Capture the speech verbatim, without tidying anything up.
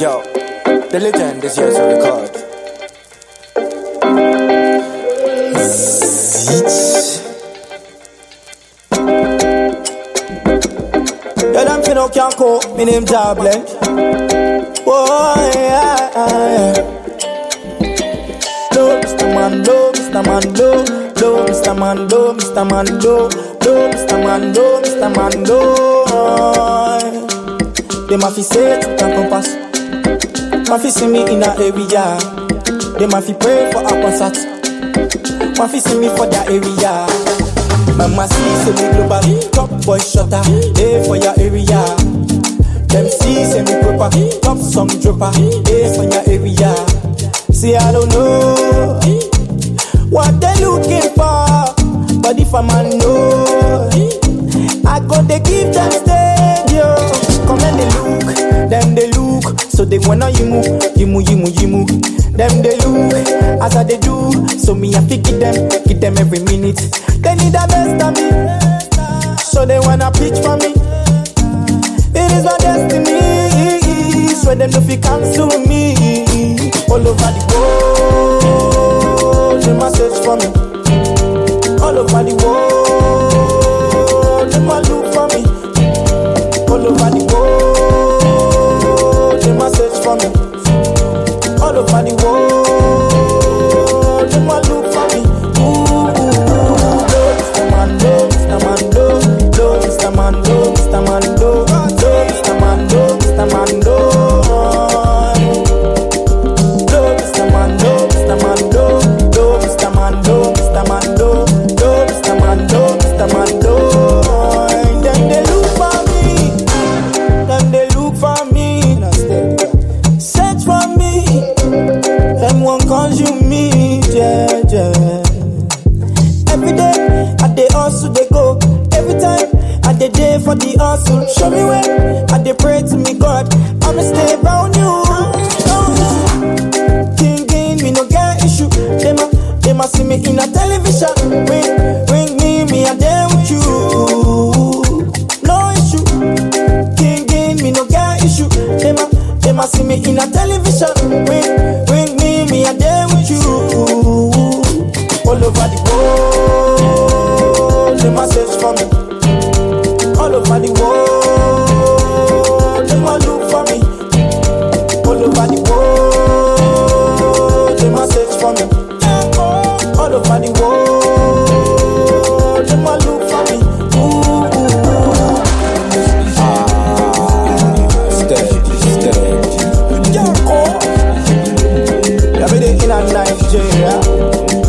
Yo, the legend is here to record. Yo, them finna can't cope, me name Jablin. Oh, yeah, yeah. Low, Mister Mando, Mister Mando. Low, Mister Mando, Mister Mando. Low, Mister Mando, Mister Mando. They ma fi say it can compass. Ma fi see me in a area. They ma fi pray for a concert. Ma fi see me for their area. Mama see say me global top boy shutter. Hey for your area. Them see say me proper top song dropper. Hey for your area. See I don't know what they looking for, but if a man know, I go they give them stadium. Come and they look, them they look, so they wanna you move, you move, you move, you move. Them they look, as I they do, so me I pick it them, get them every minute. They need the best of me, so they wanna pitch for me. It is my destiny, so them if you cancel me, all over the world, they must search for me. All over the world, they must look for me. All over the world, they must search for me. All over the world, they must look for me. Ooh, Mister Mando, Mister Mando, Low, Mister Mando, Mister Mando, Low, Mister Mando, Mister Mando, Low, Mister Mando, Mister Mando, Low, Mister Mando, Mister Mando, Low, Mister Mando, Mister Mando. Then they look for me, then they look for me, search for me, them won't consume me, yeah, yeah. Every day, I dey hustle, they go. Every time, I dey day for the hustle. Show me where, I dey pray to me God. I'ma stay around you. King, king, me no get issue. They ma, they ma see me in a television. Ring, ring me, me a there with you. No issue. King, king, me no get issue. They ma, they ma see me in a television. Ring, ring me, me a there with you. All over the world, they must search for me. All over the world, they must look for me. All over the world, they must search for me. All over the world, they must look for me. Ooh, ooh, ooh. Ah, steady, steady. Yeah, oh. Every day in a Nigeria.